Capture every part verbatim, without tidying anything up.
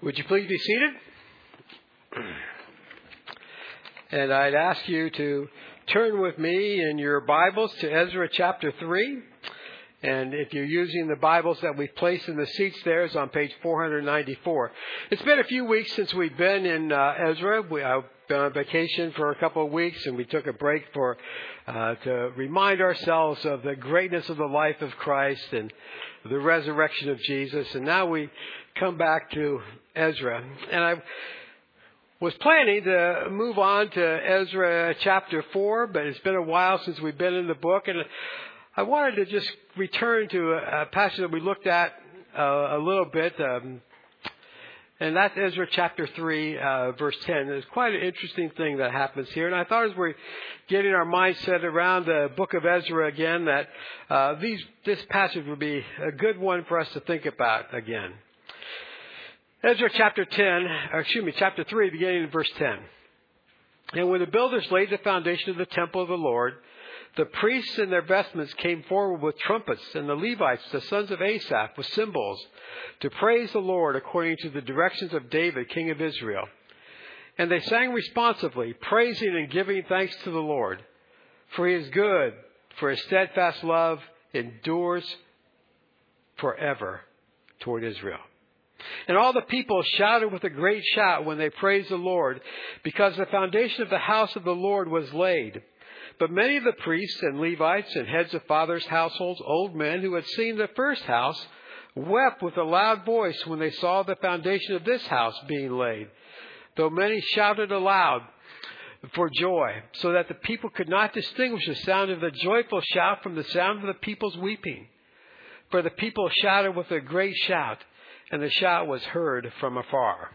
Would you please be seated? And I'd ask you to turn with me in your Bibles to Ezra chapter three. And if you're using the Bibles that we've placed in the seats there, it's on page four ninety-four. It's been a few weeks since we've been in uh, Ezra. We, I've been on vacation for a couple of weeks, and we took a break for uh, to remind ourselves of the greatness of the life of Christ and the resurrection of Jesus. And now we come back to Ezra. And I was planning to move on to Ezra chapter four, but it's been a while since we've been in the book. And I wanted to just return to a passage that we looked at uh, a little bit, um, and that's Ezra chapter three, uh, verse ten. There's quite an interesting thing that happens here, and I thought as we're getting our mindset around the book of Ezra again, that uh, these this passage would be a good one for us to think about again. Ezra chapter ten, or excuse me, chapter three, beginning in verse ten. And when the builders laid the foundation of the temple of the Lord, the priests in their vestments came forward with trumpets, and the Levites, the sons of Asaph, with cymbals, to praise the Lord according to the directions of David, king of Israel. And they sang responsively, praising and giving thanks to the Lord. For he is good, for his steadfast love endures forever toward Israel. And all the people shouted with a great shout when they praised the Lord, because the foundation of the house of the Lord was laid. But many of the priests and Levites and heads of fathers' households, old men who had seen the first house, wept with a loud voice when they saw the foundation of this house being laid, though many shouted aloud for joy, so that the people could not distinguish the sound of the joyful shout from the sound of the people's weeping. For the people shouted with a great shout, and the shout was heard from afar.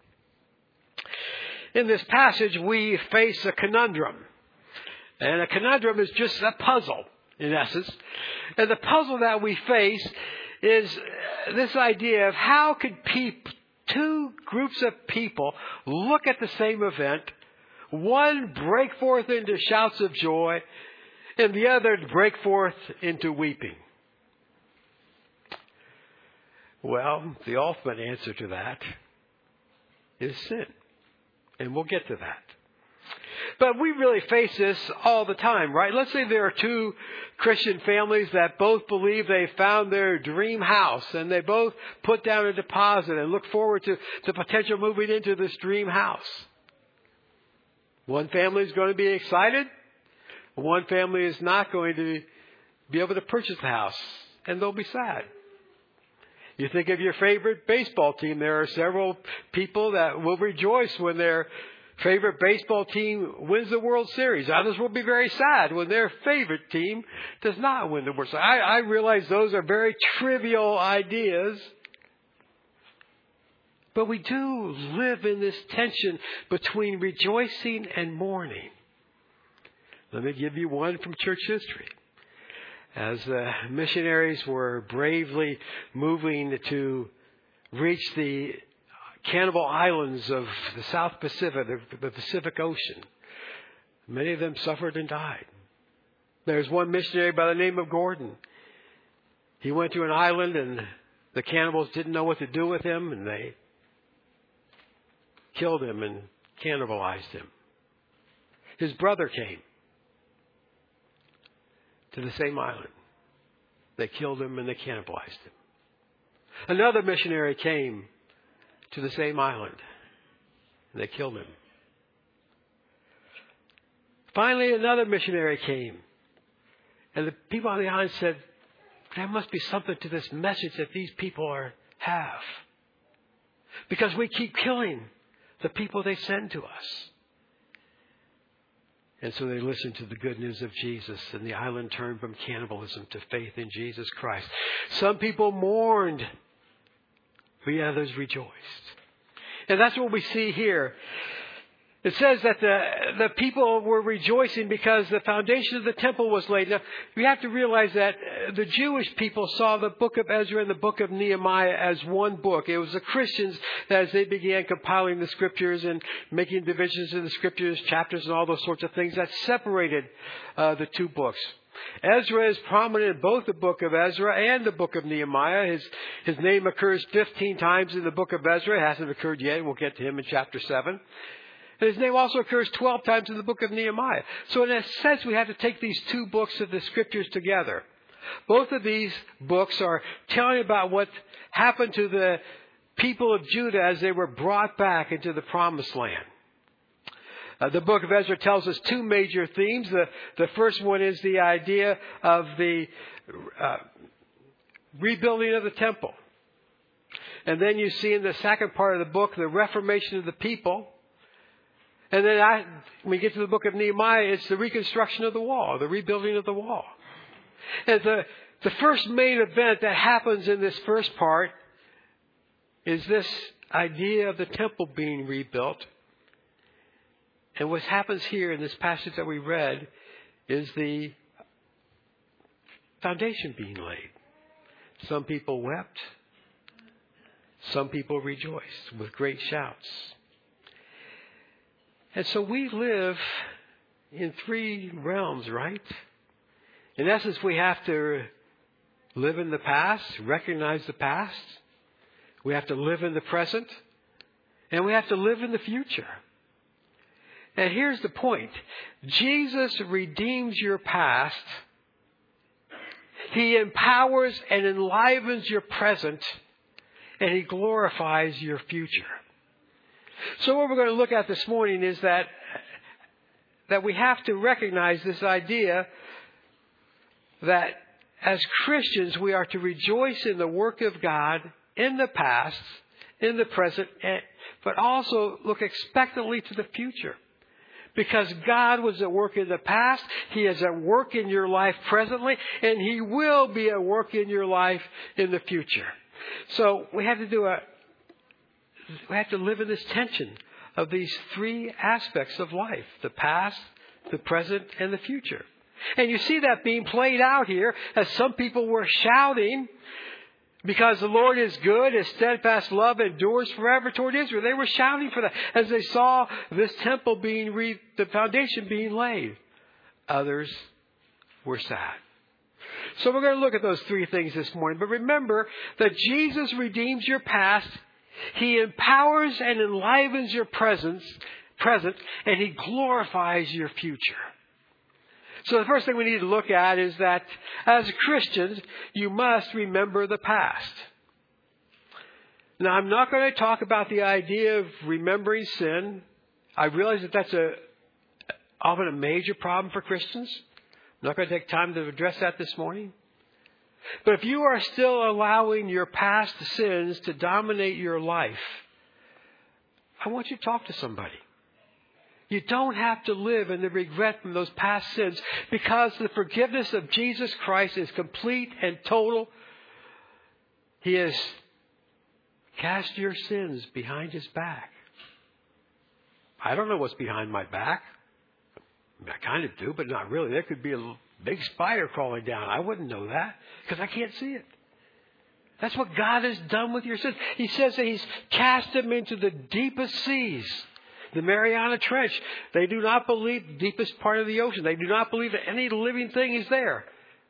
In this passage, we face a conundrum. And a conundrum is just a puzzle, in essence. And the puzzle that we face is this idea of how could peop- two groups of people look at the same event, one break forth into shouts of joy, and the other break forth into weeping? Well, the ultimate answer to that is sin. And we'll get to that. But we really face this all the time, right? Let's say there are two Christian families that both believe they found their dream house, and they both put down a deposit and look forward to the potential moving into this dream house. One family is going to be excited. One family is not going to be able to purchase the house, and they'll be sad. You think of your favorite baseball team. There are several people that will rejoice when their favorite baseball team wins the World Series. Others will be very sad when their favorite team does not win the World Series. I, I realize those are very trivial ideas. But we do live in this tension between rejoicing and mourning. Let me give you one from church history. As the missionaries were bravely moving to reach the Cannibal Islands of the South Pacific, the Pacific Ocean, many of them suffered and died. There's one missionary by the name of Gordon. He went to an island, and the cannibals didn't know what to do with him, and they killed him and cannibalized him. His brother came to the same island. They killed him and they cannibalized him. Another missionary came to the same island, and they killed him. Finally, another missionary came, and the people on the island said, there must be something to this message that these people are have, because we keep killing the people they send to us. And so they listened to the good news of Jesus, and the island turned from cannibalism to faith in Jesus Christ. Some people mourned, but the others rejoiced. And that's what we see here. It says that the, the people were rejoicing because the foundation of the temple was laid. Now, we have to realize that the Jewish people saw the book of Ezra and the book of Nehemiah as one book. It was the Christians that, as they began compiling the scriptures and making divisions in the scriptures, chapters and all those sorts of things, that separated uh, the two books. Ezra is prominent in both the book of Ezra and the book of Nehemiah. His, his name occurs fifteen times in the book of Ezra. It hasn't occurred yet. We'll get to him in chapter seven. And his name also occurs twelve times in the book of Nehemiah. So in a sense, we have to take these two books of the scriptures together. Both of these books are telling about what happened to the people of Judah as they were brought back into the promised land. Uh, the book of Ezra tells us two major themes. The, the first one is the idea of the uh, rebuilding of the temple. And then you see in the second part of the book the reformation of the people. And then I, when we get to the book of Nehemiah, it's the reconstruction of the wall, the rebuilding of the wall. And the, the first main event that happens in this first part is this idea of the temple being rebuilt. And what happens here in this passage that we read is the foundation being laid. Some people wept. Some people rejoiced with great shouts. And so we live in three realms, right? In essence, we have to live in the past, recognize the past. We have to live in the present. And we have to live in the future. And here's the point. Jesus redeems your past. He empowers and enlivens your present. And He glorifies your future. So what we're going to look at this morning is that, that we have to recognize this idea that as Christians we are to rejoice in the work of God in the past, in the present, but also look expectantly to the future. Because God was at work in the past, He is at work in your life presently, and He will be at work in your life in the future. So we have to do a, we have to live in this tension of these three aspects of life: the past, the present, and the future. And you see that being played out here as some people were shouting because the Lord is good, His steadfast love endures forever toward Israel. They were shouting for that as they saw this temple being, re- the foundation being laid. Others were sad. So we're going to look at those three things this morning. But remember that Jesus redeems your past. He empowers and enlivens your presence, present, and He glorifies your future. So the first thing we need to look at is that as Christians, you must remember the past. Now, I'm not going to talk about the idea of remembering sin. I realize that that's a, often a major problem for Christians. I'm not going to take time to address that this morning. But if you are still allowing your past sins to dominate your life, I want you to talk to somebody. You don't have to live in the regret from those past sins, because the forgiveness of Jesus Christ is complete and total. He has cast your sins behind His back. I don't know what's behind my back. I kind of do, but not really. There could be a big spider crawling down. I wouldn't know that because I can't see it. That's what God has done with your sins. He says that He's cast them into the deepest seas. The Mariana Trench. They do not believe the deepest part of the ocean. They do not believe that any living thing is there.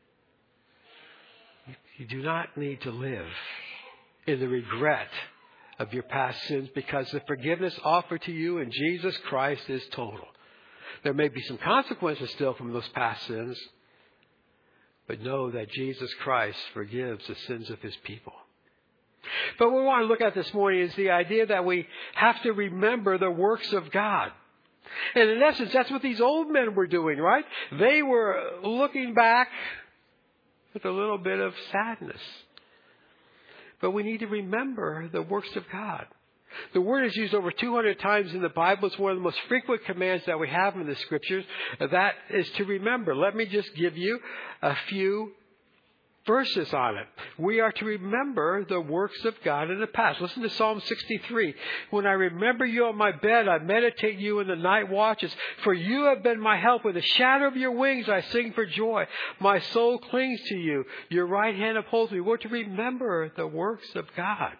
You do not need to live in the regret of your past sins, because the forgiveness offered to you in Jesus Christ is total. There may be some consequences still from those past sins, but know that Jesus Christ forgives the sins of His people. But what we want to look at this morning is the idea that we have to remember the works of God. And in essence, that's what these old men were doing, right? They were looking back with a little bit of sadness. But we need to remember the works of God. The word is used over two hundred times in the Bible. It's one of the most frequent commands that we have in the Scriptures. That is to remember. Let me just give you a few verses on it. We are to remember the works of God in the past. Listen to Psalm sixty-three. When I remember you on my bed, I meditate you in the night watches. For you have been my help. In the shadow of your wings, I sing for joy. My soul clings to you. Your right hand upholds me. We're to remember the works of God.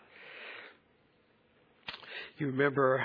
You remember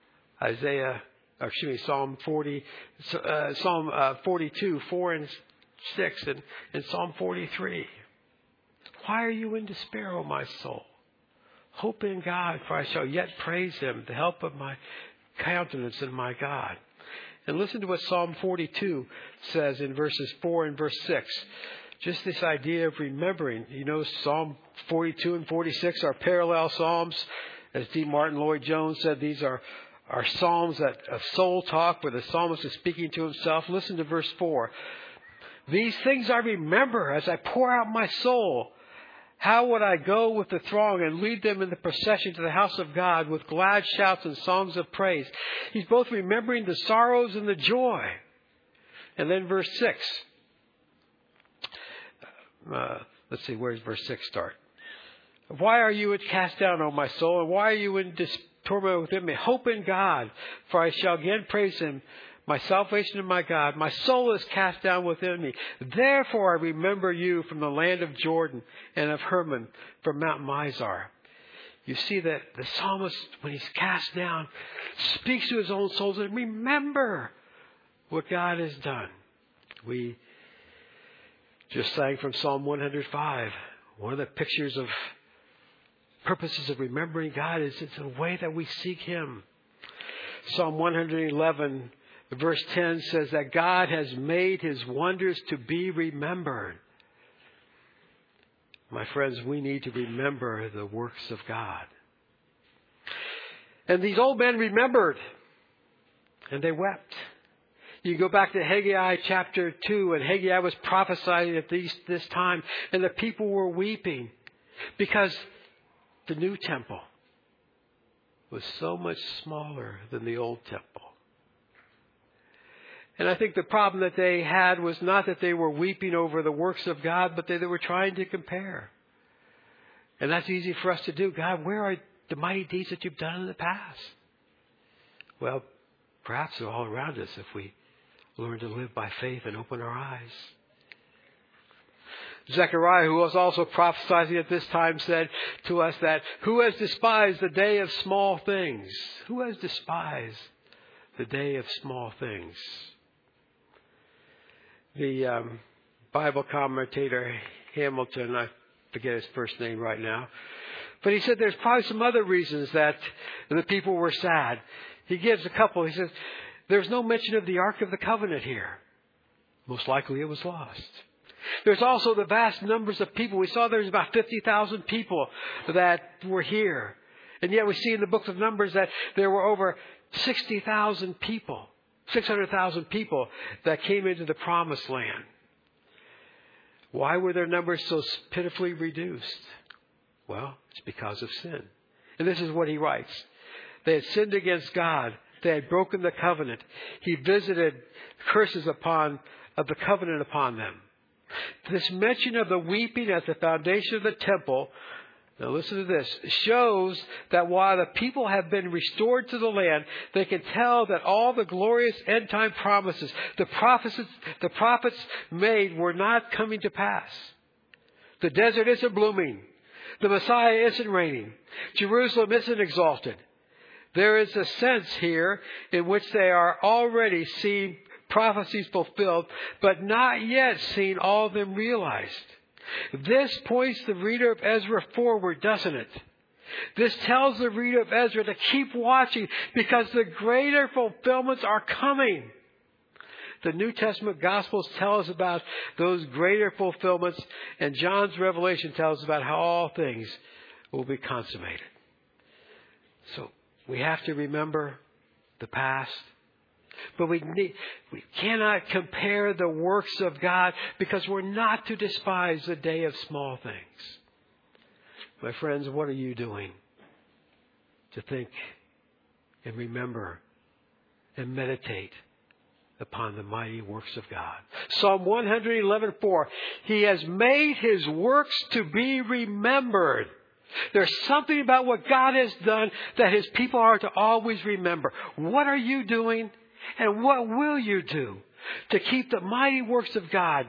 Isaiah, or excuse me, Psalm forty, uh, Psalm uh, forty-two, four and six and in Psalm forty-three. Why are you in despair, O my soul? Hope in God, for I shall yet praise him, the help of my countenance and my God. And listen to what Psalm forty-two says in verses four and verse six. Just this idea of remembering. You know, Psalm forty-two and forty-six are parallel psalms. As D. Martin Lloyd-Jones said, these are, are psalms that of soul talk where the psalmist is speaking to himself. Listen to verse four. These things I remember as I pour out my soul. How would I go with the throng and lead them in the procession to the house of God with glad shouts and songs of praise? He's both remembering the sorrows and the joy. And then verse six. Uh, let's see, where does verse six start? Why are you cast down, O my soul, and why are you in dis- torment within me? Hope in God, for I shall again praise him, my salvation and my God. My soul is cast down within me. Therefore I remember you from the land of Jordan and of Hermon from Mount Mizar. You see that the psalmist, when he's cast down, speaks to his own soul and remember what God has done. We just sang from Psalm one hundred five. One of the pictures of purposes of remembering God is it's a way that we seek him. Psalm one hundred eleven verse ten says that God has made his wonders to be remembered. My friends, we need to remember the works of God. And these old men remembered, and they wept. You go back to Haggai chapter two, and Haggai was prophesying at these, this time, and the people were weeping because the new temple was so much smaller than the old temple. And I think the problem that they had was not that they were weeping over the works of God, but that they were trying to compare. And that's easy for us to do. God, where are the mighty deeds that you've done in the past? Well, perhaps they're all around us if we learn to live by faith and open our eyes. Zechariah, who was also prophesying at this time, said to us that, who has despised the day of small things? Who has despised the day of small things? The um, Bible commentator Hamilton, I forget his first name right now, but he said there's probably some other reasons that the people were sad. He gives a couple. He says, there's no mention of the Ark of the Covenant here. Most likely it was lost. There's also the vast numbers of people. We saw there's about fifty thousand people that were here. And yet we see in the book of Numbers that there were over sixty thousand people, six hundred thousand people that came into the promised land. Why were their numbers so pitifully reduced? Well, it's because of sin. And this is what he writes. They had sinned against God. They had broken the covenant. He visited curses upon of the covenant upon them. This mention of the weeping at the foundation of the temple, now listen to this, shows that while the people have been restored to the land, they can tell that all the glorious end time promises, the prophets, the prophets made were not coming to pass. The desert isn't blooming. The Messiah isn't reigning. Jerusalem isn't exalted. There is a sense here in which they are already seeing prophecies fulfilled, but not yet seen all of them realized. This points the reader of Ezra forward, doesn't it? This tells the reader of Ezra to keep watching because the greater fulfillments are coming. The New Testament Gospels tell us about those greater fulfillments, and John's Revelation tells us about how all things will be consummated. So we have to remember the past. But we need, we cannot compare the works of God because we're not to despise the day of small things. My friends, what are you doing to think and remember and meditate upon the mighty works of God? Psalm one eleven four, He has made His works to be remembered. There's something about what God has done that His people are to always remember. What are you doing? And what will you do to keep the mighty works of God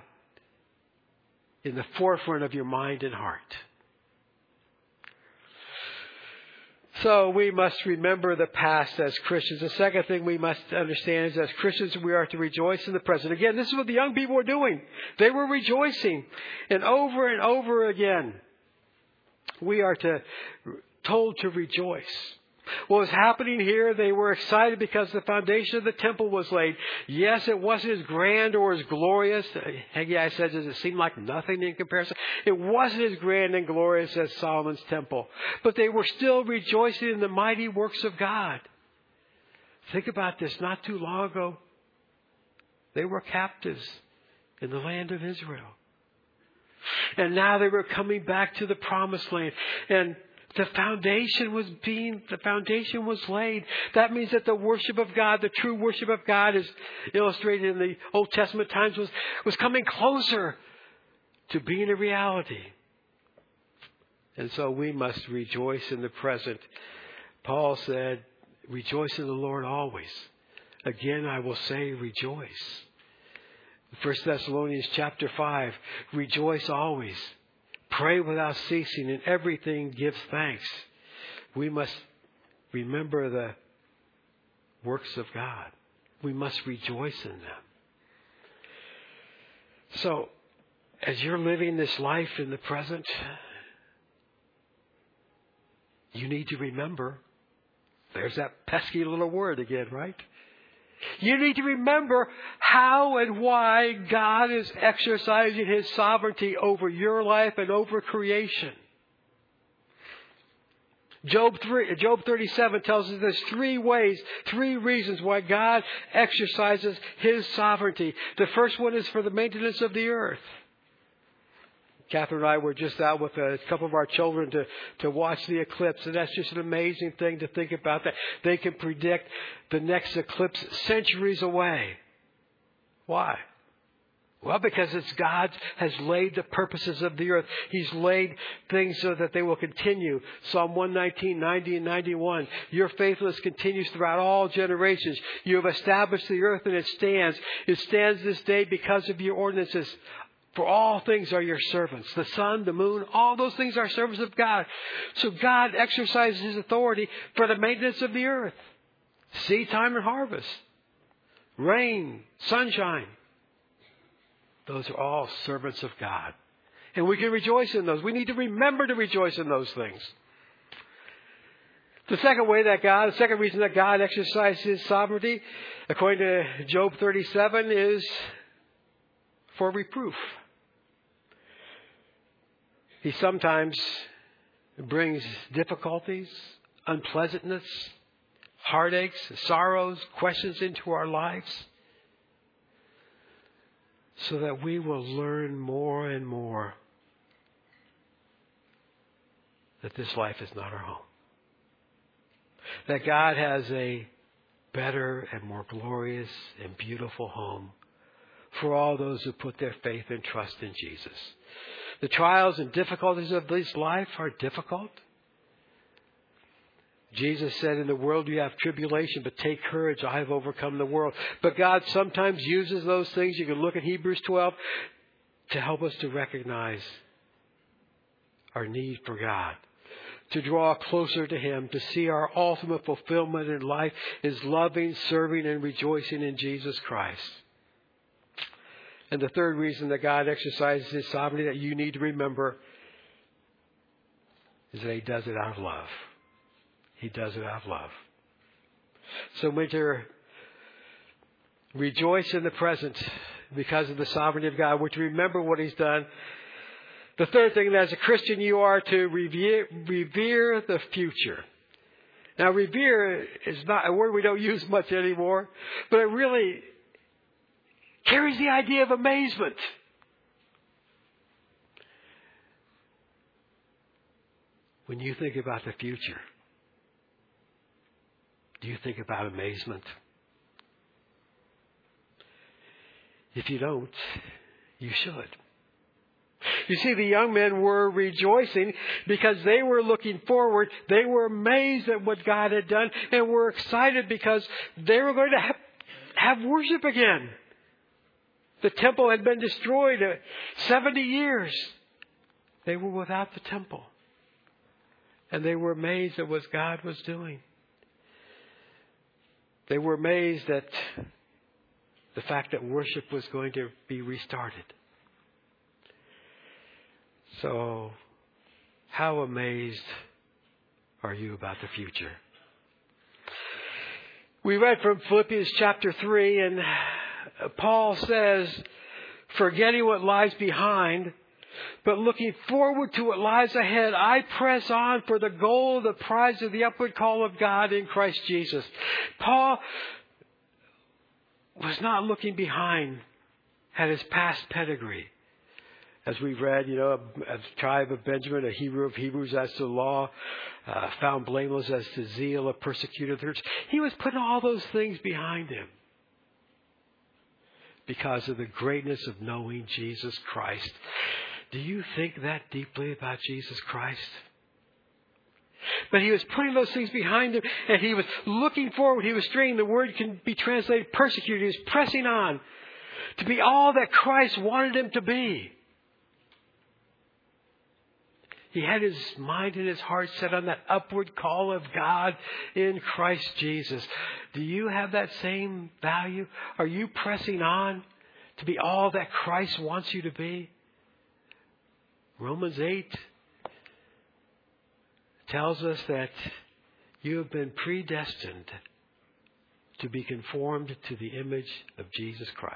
in the forefront of your mind and heart? So we must remember the past as Christians. The second thing we must understand is as Christians we are to rejoice in the present. Again, this is what the young people were doing. They were rejoicing. And over and over again, we are to told to rejoice. What was happening here, they were excited because the foundation of the temple was laid. Yes, it wasn't as grand or as glorious. Haggai says, does it seem like nothing in comparison? It wasn't as grand and glorious as Solomon's temple. But they were still rejoicing in the mighty works of God. Think about this. Not too long ago, they were captives in the land of Israel. And now they were coming back to the promised land. And The foundation was being, the foundation was laid. That means that the worship of God, the true worship of God, is illustrated in the Old Testament times, was, was coming closer to being a reality. And so we must rejoice in the present. Paul said, rejoice in the Lord always. Again, I will say rejoice. First Thessalonians chapter five, rejoice always. Pray without ceasing, in everything give thanks. We must remember the works of God. We must rejoice in them. So, as you're living this life in the present, you need to remember, there's that pesky little word again, right? You need to remember how and why God is exercising His sovereignty over your life and over creation. Job three, Job thirty-seven tells us there's three ways, three reasons why God exercises His sovereignty. The first one is for the maintenance of the earth. Catherine and I were just out with a couple of our children to, to watch the eclipse. And that's just an amazing thing to think about, that they can predict the next eclipse centuries away. Why? Well, because it's God has laid the purposes of the earth. He's laid things so that they will continue. Psalm one nineteen, ninety, and ninety-one. Your faithfulness continues throughout all generations. You have established the earth and it stands. It stands this day because of your ordinances. For all things are your servants. The sun, the moon, all those things are servants of God. So God exercises His authority for the maintenance of the earth. Seed time and harvest. Rain, sunshine. Those are all servants of God. And we can rejoice in those. We need to remember to rejoice in those things. The second way that God, the second reason that God exercises His sovereignty, according to Job thirty-seven, is for reproof. He sometimes brings difficulties, unpleasantness, heartaches, sorrows, questions into our lives so that we will learn more and more that this life is not our home. That God has a better and more glorious and beautiful home for all those who put their faith and trust in Jesus. The trials and difficulties of this life are difficult. Jesus said, in the world you have tribulation, but take courage, I have overcome the world. But God sometimes uses those things. You can look at Hebrews twelve to help us to recognize our need for God, to draw closer to Him, to see our ultimate fulfillment in life is loving, serving, and rejoicing in Jesus Christ. And the third reason that God exercises His sovereignty that you need to remember is that He does it out of love. He does it out of love. So we're to rejoice in the present because of the sovereignty of God. We're to remember what He's done. The third thing, that as a Christian, you are to revere, revere the future. Now, revere is not a word we don't use much anymore, but it really carries the idea of amazement. When you think about the future, do you think about amazement? If you don't, you should. You see, the young men were rejoicing because they were looking forward. They were amazed at what God had done and were excited because they were going to have, have worship again. The temple had been destroyed seventy years. They were without the temple. And they were amazed at what God was doing. They were amazed at the fact that worship was going to be restarted. So, how amazed are you about the future? We read from Philippians chapter three, and Paul says, forgetting what lies behind, but looking forward to what lies ahead, I press on for the goal, the prize of the upward call of God in Christ Jesus. Paul was not looking behind at his past pedigree. As we've read, you know, a, a tribe of Benjamin, a Hebrew of Hebrews as to law, uh, found blameless as to zeal, a persecutor of the church. He was putting all those things behind him because of the greatness of knowing Jesus Christ. Do you think that deeply about Jesus Christ? But he was putting those things behind him, and he was looking forward. He was straining. The word can be translated persecuted. He was pressing on to be all that Christ wanted him to be. He had his mind and his heart set on that upward call of God in Christ Jesus. Do you have that same value? Are you pressing on to be all that Christ wants you to be? Romans eight tells us that you have been predestined to be conformed to the image of Jesus Christ.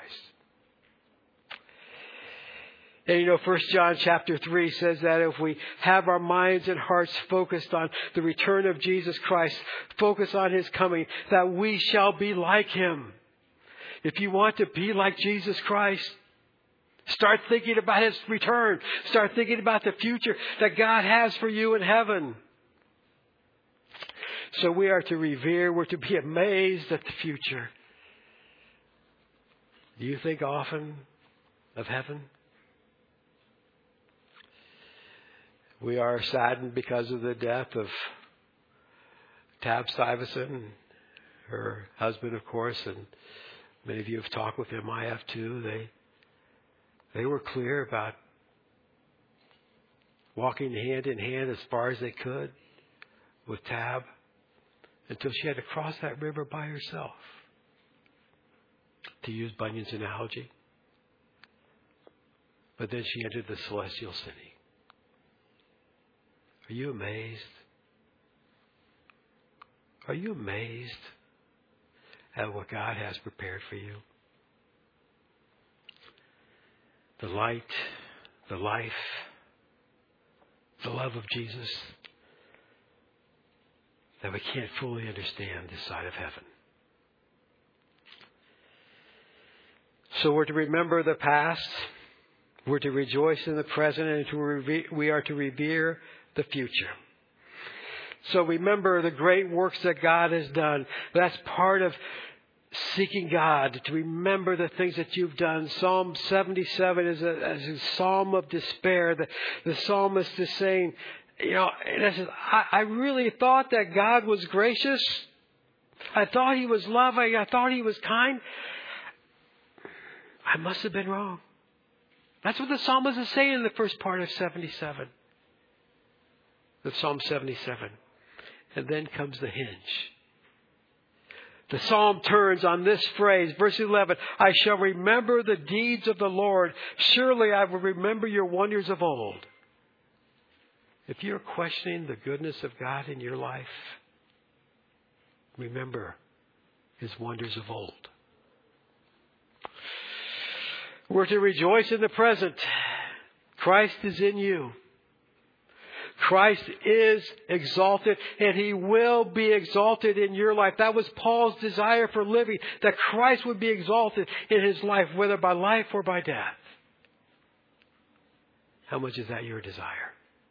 And you know, First John chapter three says that if we have our minds and hearts focused on the return of Jesus Christ, focus on His coming, that we shall be like Him. If you want to be like Jesus Christ, start thinking about His return. Start thinking about the future that God has for you in heaven. So we are to revere, we're to be amazed at the future. Do you think often of heaven? We are saddened because of the death of Tab Stuyvesant, her husband, of course, and many of you have talked with him. I have too. They they were clear about walking hand in hand as far as they could with Tab until she had to cross that river by herself, to use Bunyan's analogy. But then she entered the celestial city. Are you amazed? Are you amazed at what God has prepared for you? The light, the life, the love of Jesus that we can't fully understand this side of heaven. So we're to remember the past, we're to rejoice in the present, and to reve- we are to revere the future. So remember the great works that God has done. That's part of seeking God, to remember the things that you've done. Psalm seventy-seven is a, is a psalm of despair. The, the psalmist is saying, you know, in essence, I, I really thought that God was gracious. I thought He was loving. I thought He was kind. I must have been wrong. That's what the psalmist is saying in the first part of seventy-seven. Of Psalm seventy-seven. And then comes the hinge. The psalm turns on this phrase, verse eleven, I shall remember the deeds of the Lord. Surely I will remember your wonders of old. If you're questioning the goodness of God in your life, remember His wonders of old. We're to rejoice in the present. Christ is in you. Christ is exalted, and He will be exalted in your life. That was Paul's desire for living, that Christ would be exalted in his life, whether by life or by death. How much is that your desire?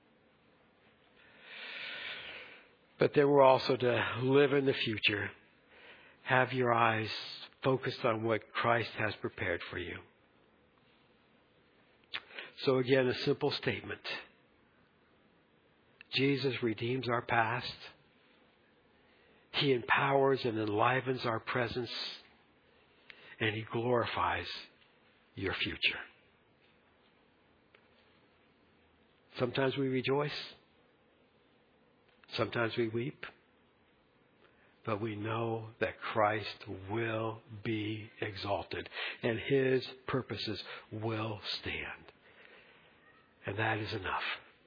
But then we're also to live in the future. Have your eyes focused on what Christ has prepared for you. So again, a simple statement. Jesus redeems our past. He empowers and enlivens our presence. And He glorifies your future. Sometimes we rejoice. Sometimes we weep, but we know that Christ will be exalted and his purposes will stand. And that is enough.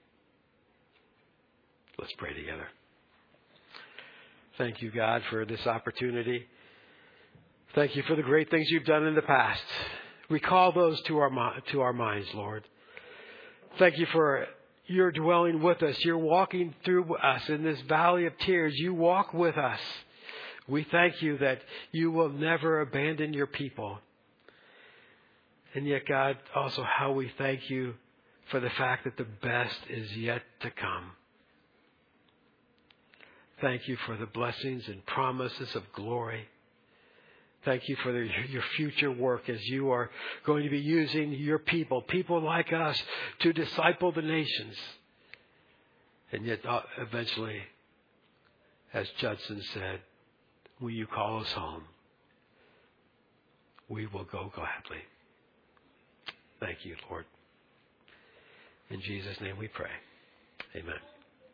Let's pray together. Thank you, God, for this opportunity. Thank you for the great things you've done in the past. Recall those to our, to our minds, Lord. Thank you for your dwelling with us. You're walking through us in this valley of tears. You walk with us. We thank you that you will never abandon your people. And yet, God, also how we thank you for the fact that the best is yet to come. Thank you for the blessings and promises of glory. Thank you for the, your future work as you are going to be using your people, people like us, to disciple the nations. And yet, uh, eventually, as Judson said, will you call us home? We will go gladly. Thank you, Lord. In Jesus' name we pray. Amen.